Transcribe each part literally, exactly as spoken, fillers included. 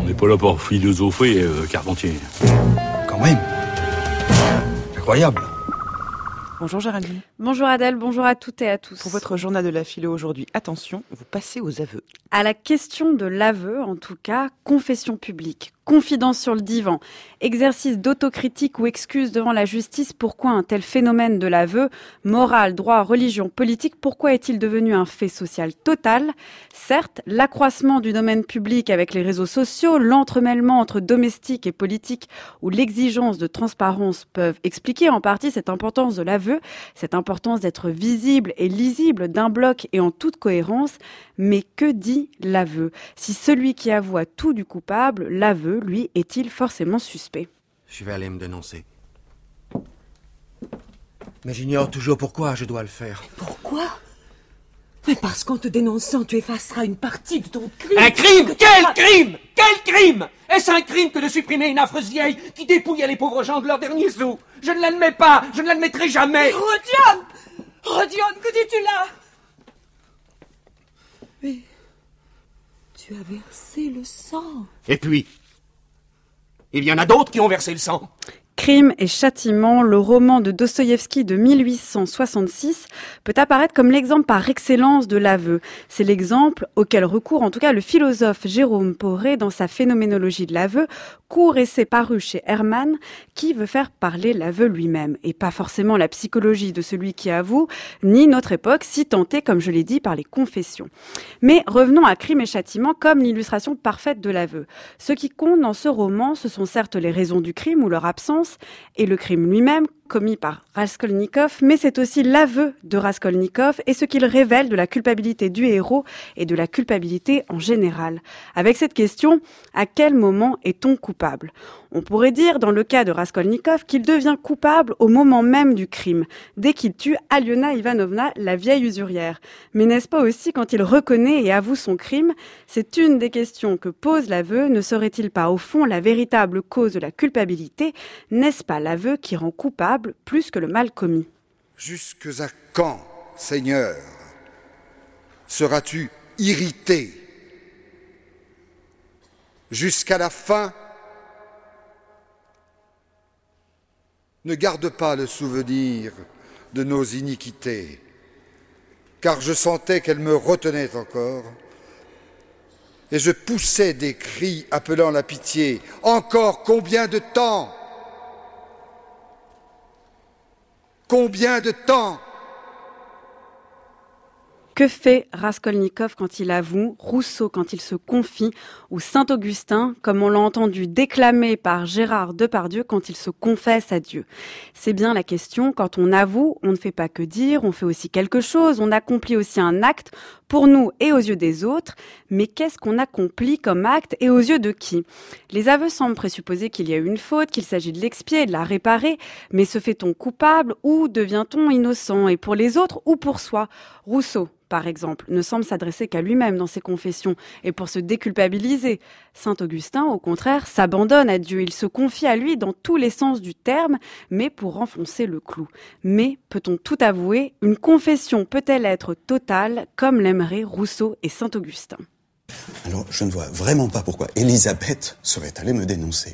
n'est pas là pour philosopher, euh, Carpentier. Quand même. Incroyable. Bonjour Géraldine. Bonjour Adèle, bonjour à toutes et à tous. Pour votre journal de la philo aujourd'hui, attention, vous passez aux aveux. À la question de l'aveu, en tout cas, confession publique, confidence sur le divan, exercice d'autocritique ou excuse devant la justice, pourquoi un tel phénomène de l'aveu, morale, droit, religion, politique, pourquoi est-il devenu un fait social total ? Certes, l'accroissement du domaine public avec les réseaux sociaux, l'entremêlement entre domestique et politique ou l'exigence de transparence peuvent expliquer en partie cette importance de l'aveu, cette importance d'être visible et lisible d'un bloc et en toute cohérence. Mais que dit l'aveu ? Si celui qui avoue a tout du coupable, l'aveu, lui, est-il forcément suspect ? Je vais aller me dénoncer. Mais j'ignore toujours pourquoi je dois le faire. Pourquoi ? Mais parce qu'en te dénonçant, tu effaceras une partie de ton crime. Un crime ? Quel crime ? Quel crime ? Est-ce un crime que de supprimer une affreuse vieille qui dépouillait les pauvres gens de leurs derniers sous ? Je ne l'admets pas, je ne l'admettrai jamais. Rodion ! Rodion, que dis-tu là ? Mais tu as versé le sang. Et puis, il y en a d'autres qui ont versé le sang. Crime et châtiment, le roman de Dostoïevski de mille huit cent soixante-six peut apparaître comme l'exemple par excellence de l'aveu. C'est l'exemple auquel recourt en tout cas le philosophe Jérôme Poré dans sa phénoménologie de l'aveu, court essai paru chez Hermann, qui veut faire parler l'aveu lui-même, et pas forcément la psychologie de celui qui avoue, ni notre époque, si tentée, comme je l'ai dit, par les confessions. Mais revenons à Crime et châtiment comme l'illustration parfaite de l'aveu. Ce qui compte dans ce roman, ce sont certes les raisons du crime ou leur absence, et le crime lui-même, commis par Raskolnikov, mais c'est aussi l'aveu de Raskolnikov et ce qu'il révèle de la culpabilité du héros et de la culpabilité en général. Avec cette question, à quel moment est-on coupable ? On pourrait dire, dans le cas de Raskolnikov, qu'il devient coupable au moment même du crime, dès qu'il tue Aliona Ivanovna, la vieille usurière. Mais n'est-ce pas aussi quand il reconnaît et avoue son crime ? C'est une des questions que pose l'aveu. Ne serait-il pas au fond la véritable cause de la culpabilité ? N'est-ce pas l'aveu qui rend coupable plus que le mal commis ? Jusque à quand, Seigneur, seras-tu irrité ? Jusqu'à la fin ? Ne garde pas le souvenir de nos iniquités, car je sentais qu'elles me retenaient encore, et je poussais des cris appelant la pitié. Encore combien de temps ? Combien de temps ? Que fait Raskolnikov quand il avoue, Rousseau quand il se confie, ou Saint-Augustin, comme on l'a entendu déclamer par Gérard Depardieu quand il se confesse à Dieu ? C'est bien la question, quand on avoue, on ne fait pas que dire, on fait aussi quelque chose, on accomplit aussi un acte, pour nous et aux yeux des autres, mais qu'est-ce qu'on accomplit comme acte et aux yeux de qui ? Les aveux semblent présupposer qu'il y a eu une faute, qu'il s'agit de l'expier, de la réparer, mais se fait-on coupable ou devient-on innocent ? Et pour les autres ou pour soi ? Rousseau, par exemple, ne semble s'adresser qu'à lui-même dans ses confessions et pour se déculpabiliser. Saint-Augustin, au contraire, s'abandonne à Dieu. Il se confie à lui dans tous les sens du terme, mais pour enfoncer le clou. Mais, peut-on tout avouer, une confession peut-elle être totale, comme l'aimeraient Rousseau et Saint-Augustin ? Alors, je ne vois vraiment pas pourquoi Elisabeth serait allée me dénoncer.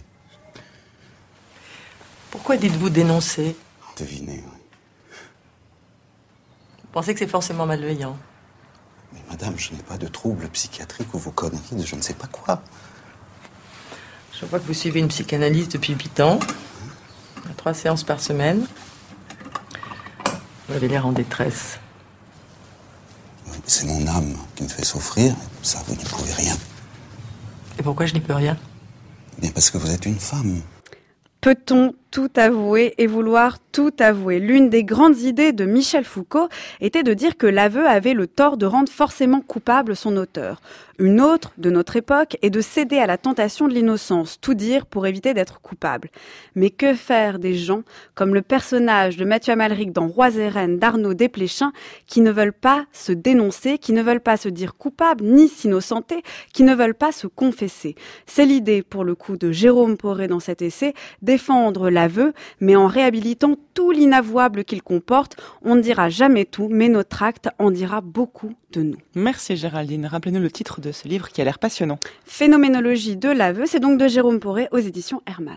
Pourquoi dites-vous dénoncer ? Devinez, oui. Vous pensez que c'est forcément malveillant ? Mais madame, je n'ai pas de troubles psychiatriques ou vos conneries de je ne sais pas quoi. Je vois que vous suivez une psychanalyse depuis huit ans. À trois séances par semaine. Vous avez l'air en détresse. Oui, c'est mon âme qui me fait souffrir. Ça, vous n'y pouvez rien. Et pourquoi je n'y peux rien ? Bien parce que vous êtes une femme. Peut-on tout avouer et vouloir tout avouer ? L'une des grandes idées de Michel Foucault était de dire que l'aveu avait le tort de rendre forcément coupable son auteur. Une autre, de notre époque, est de céder à la tentation de l'innocence, tout dire pour éviter d'être coupable. Mais que faire des gens, comme le personnage de Mathieu Amalric dans Rois et Reines d'Arnaud Desplechin, qui ne veulent pas se dénoncer, qui ne veulent pas se dire coupables, ni s'innocenter, qui ne veulent pas se confesser ? C'est l'idée, pour le coup, de Jérôme Poré dans cet essai, défendre la l'aveu, mais en réhabilitant tout l'inavouable qu'il comporte. On ne dira jamais tout, mais notre acte en dira beaucoup de nous. Merci Géraldine. Rappelez-nous le titre de ce livre qui a l'air passionnant. Phénoménologie de l'aveu, c'est donc de Jérôme Poré aux éditions Hermann.